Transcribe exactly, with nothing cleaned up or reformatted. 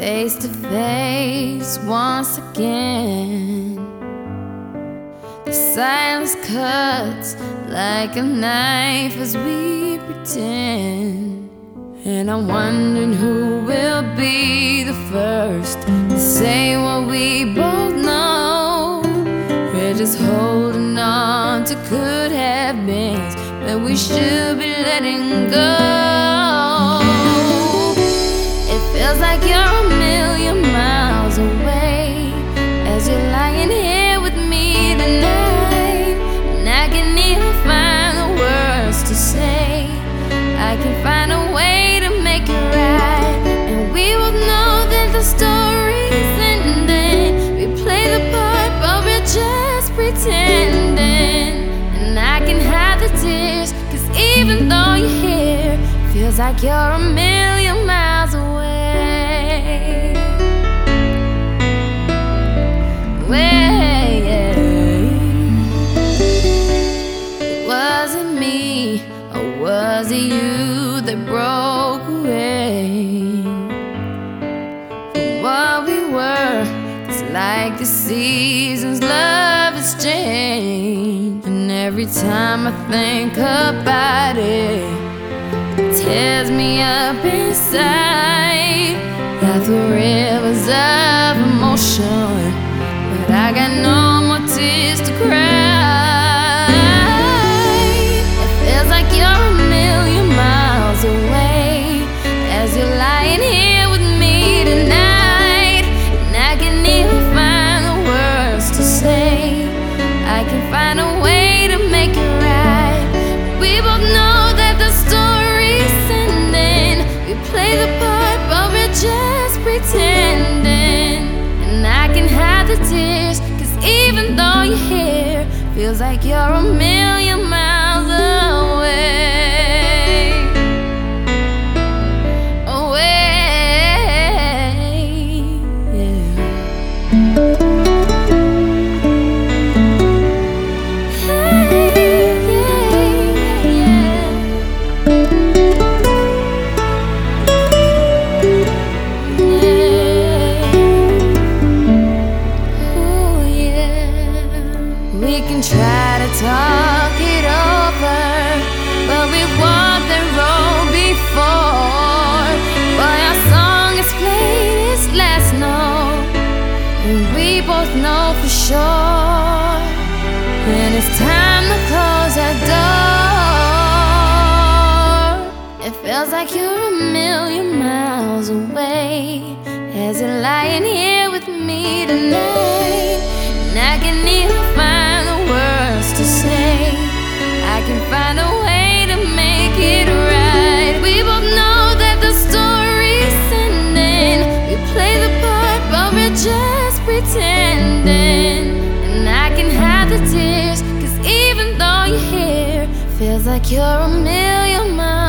face to face once again. The silence cuts like a knife as we pretend. And I'm wondering who will be the first to say what we both know. We're just holding on to could have beens, but we should be letting go. It feels like you're a million miles away as you're lying here with me tonight, and I can't even find the words to say. I can find a way to make it right, and we both know that the story's ending. We play the part, but we're just pretending. And I can hide the tears, cause even though you're here, feels like you're a million miles away. Was it me, or was it you that broke away from what we were? It's like the seasons, love has changed, and every time I think about it, it tears me up inside, like the rivers of emotion. But I got no more tears to cry. It feels like you're a million miles away as you're lying here with me tonight, and I can't even find the words to say. I can find a way to make it right. We both know that the story's ending. We play the part, but we're just pretending. And I can hide the tears, cause even though you're here, feels like you're a million miles away. Away, yeah. We can try to talk it over, but we walked the road before. But our song is played its last note, and we both know for sure. And it's time to close that door. It feels like you're a million miles away as you're lying here with me tonight, and I can even find the words to say. I can find a way to make it right. We both know that the story's ending. We play the part, but we're just pretending. And I can hide the tears, cause even though you're here, feels like you're a million miles